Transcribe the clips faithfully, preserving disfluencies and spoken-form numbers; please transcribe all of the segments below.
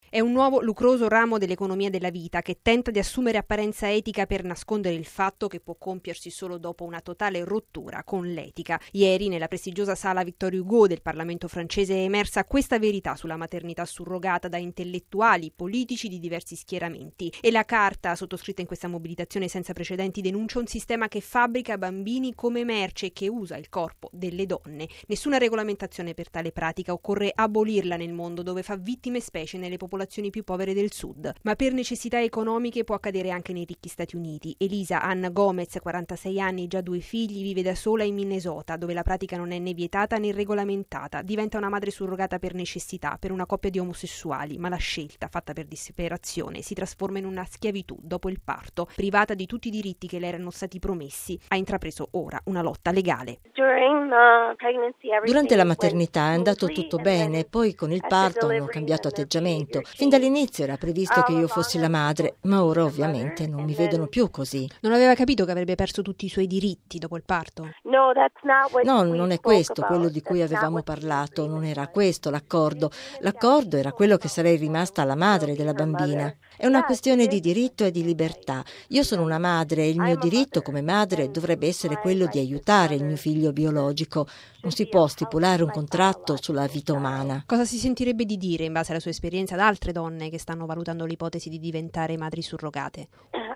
È un nuovo lucroso ramo dell'economia della vita che tenta di assumere apparenza etica per nascondere il fatto che può compiersi solo dopo una totale rottura con l'etica. Ieri, nella prestigiosa sala Victor Hugo del Parlamento francese, è emersa questa verità sulla maternità surrogata da intellettuali, politici di diversi schieramenti. E la carta, sottoscritta in questa mobilitazione senza precedenti, denuncia un sistema che fabbrica bambini come merce e che usa il corpo delle donne. Nessuna regolamentazione per tale pratica, occorre abolirla nel mondo dove fa vittime specie nelle popolazioni più povere del sud. Ma per necessità economiche può accadere anche nei ricchi Stati Uniti. Elisa Ann Gomez, quarantasei anni, già due figli, vive da sola in Minnesota, dove la pratica non è né vietata né regolamentata. Diventa una madre surrogata per necessità, per una coppia di omosessuali, ma la scelta, fatta per disperazione, si trasforma in una schiavitù dopo il parto. Privata di tutti i diritti che le erano stati promessi, ha intrapreso ora una lotta legale. Durante la maternità è andato tutto bene, poi con il parto hanno cambiato atteggiamento. Fin dall'inizio era previsto che io fossi la madre, ma ora ovviamente non mi vedono più così. Non aveva capito che avrebbe perso tutti i suoi diritti dopo il parto? No, non è questo quello di cui avevamo parlato, non era questo l'accordo. L'accordo era quello che sarei rimasta la madre della bambina. È una questione di diritto e di libertà. Io sono una madre e il mio diritto come madre dovrebbe essere quello di aiutare il mio figlio biologico. Non si può stipulare un contratto sulla vita umana. Cosa si sentirebbe di dire, in base alla sua esperienza, ad altre donne che stanno valutando l'ipotesi di diventare madri surrogate?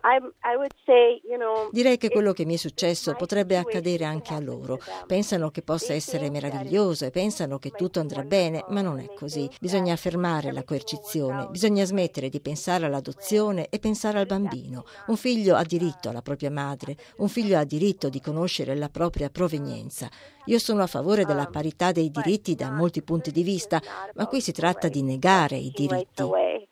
Direi che quello che mi è successo potrebbe accadere anche a loro. Pensano che possa essere meraviglioso e pensano che tutto andrà bene, ma non è così. Bisogna fermare la coercizione, bisogna smettere di pensare all'adozione e pensare al bambino. Un figlio ha diritto alla propria madre, un figlio ha diritto di conoscere la propria provenienza. Io sono a favore della parità dei diritti da molti punti di vista, ma qui si tratta di negare i diritti.